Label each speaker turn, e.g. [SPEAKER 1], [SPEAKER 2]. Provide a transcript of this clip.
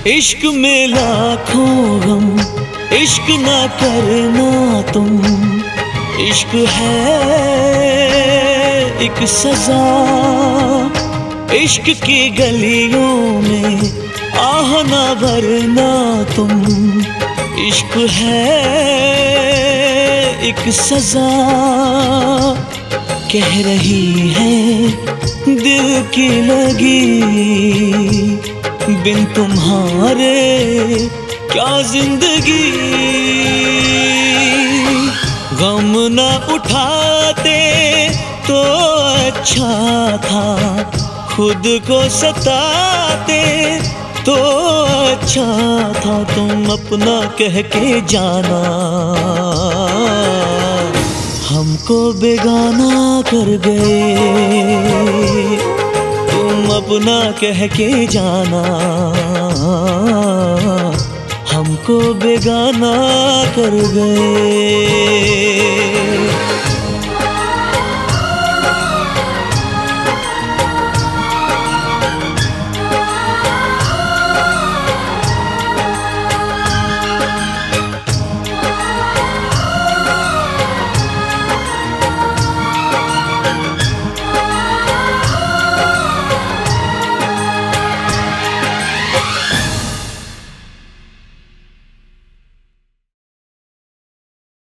[SPEAKER 1] इश्क में लाखों गम, इश्क ना करना तुम। इश्क है एक सजा, इश्क की गलियों में आह ना भरना तुम। इश्क है एक सजा, कह रही है दिल की लगी, बिन तुम्हारे क्या जिंदगी। गम न उठाते तो अच्छा था, खुद को सताते तो अच्छा था। तुम अपना कह के जाना, हमको बेगाना कर गए। तुम अपना कह के जाना, हमको बेगाना कर गए।